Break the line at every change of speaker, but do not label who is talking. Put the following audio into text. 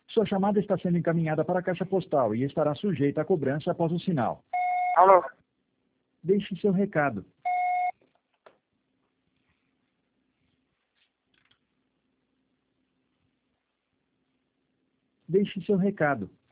Sua chamada está sendo encaminhada para a caixa postal e estará sujeita a cobrança após o sinal.
Alô?
Deixe seu recado. Deixe seu recado.